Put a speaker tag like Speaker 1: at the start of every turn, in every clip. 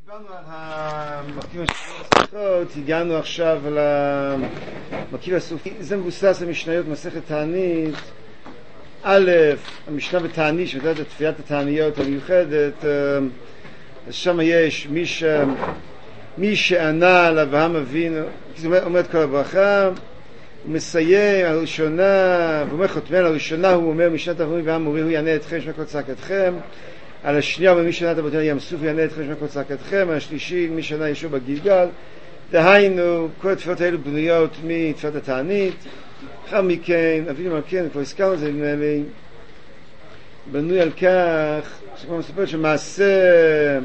Speaker 1: דיברנו על המרכיב הסליחות, הגענו עכשיו למרכיב הסופי. זה מבוסס על משניות מסכת תענית. א', המשנה בתענית שמדברת על תפיית התעניות המיוחדת, שם יש מי שענה על אברהם אבינו, אומר את כל הברכה, הוא מסיים על הראשונה, הוא אומר חותמה על הראשונה, הוא אומר משנת אברהם ואמורי הוא יענה אתכם שמע כל צעקתכם. על השנייה ומי שענה את אבותינו ים סוף יענה אתכם שמע כל צעקתכם. על השלישי מי שענה ישוע בגלגל. דהיינו כל התפילות האלו בנויות מתפילת התענית. אחר מכן אבינו מלכנו, כבר הזכרנו את זה נדמה לי, בנוי על כך שכבר מספר שמעשה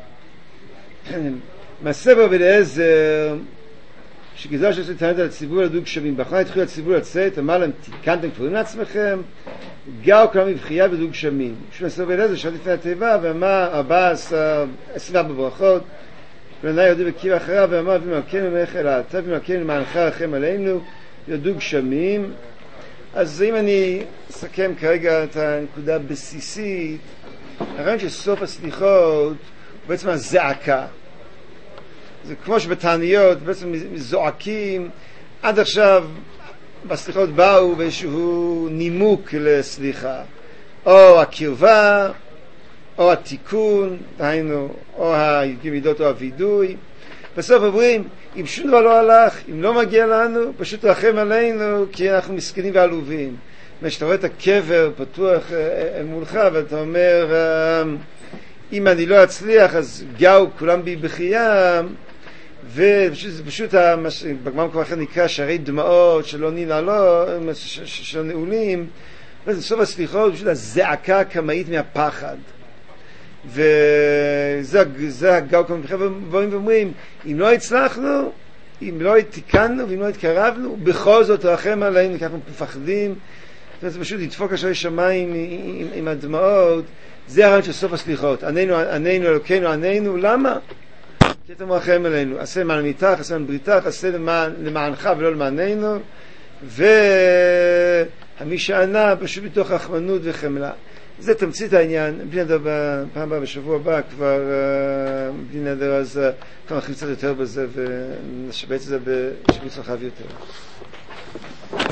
Speaker 1: בעובד עזר שגזר שעשו תענית על הציבור לדוג שווים. באחרונה התחיל הציבור לצאת, אמר להם תיקנתם כפרים לעצמכם, גאו כולם מבחייה ודוג שמים. כשהוא נעשה בעובד עזר שעד לפני התיבה ואמר 24 בברכות, ולענה יהודי בקיר אחריו ואמר אבינו מלכנו מלך אל אתה אבינו מלכנו למענך רחם עלינו ידוג שמים. אז אם אני אסכם כרגע את הנקודה הבסיסית, הרעיון שסוף הסליחות הוא בעצם הזעקה. זה כמו שבתעניות בעצם זועקים. עד עכשיו בסליחות באו באיזשהו נימוק לסליחה, או הקרבה או התיקון, דהיינו או המידות או הווידוי. בסוף אומרים אם שום דבר לא הלך, אם לא מגיע לנו, פשוט רחם עלינו כי אנחנו מסכנים ועלובים. כשאתה רואה את הקבר פתוח מולך ואתה אומר אם אני לא אצליח אז גאו כולם בי בחיים, וזה פשוט בגמרא כבר אחר נקרא שערי דמעות שלא ננעלו, שלא נעולים. בסוף הסליחות פשוט הזעקה הקמאית מהפחד, וזה הגאו כמה בחיים. ואומרים אם לא הצלחנו, אם לא תיקנו ואם לא התקרבנו, בכל זאת רחם עלינו כי אנחנו מפחדים. זה פשוט לדפוק על שערי שמיים עם הדמעות. זה הרעיון של סוף הסליחות. עננו אלוקינו עננו. למה? כי אתה מרחם עלינו. עשה למען עמיתך, עשה למען בריתך, עשה למענך ולא למעננו. והמי שענה פשוט מתוך רחמנות וחמלה. זה תמצית העניין. בלי נדר בפעם הבאה, בשבוע הבא כבר בלי נדר, אז כבר נכניס קצת יותר בזה ונשבץ את זה בשיבוץ רחב יותר.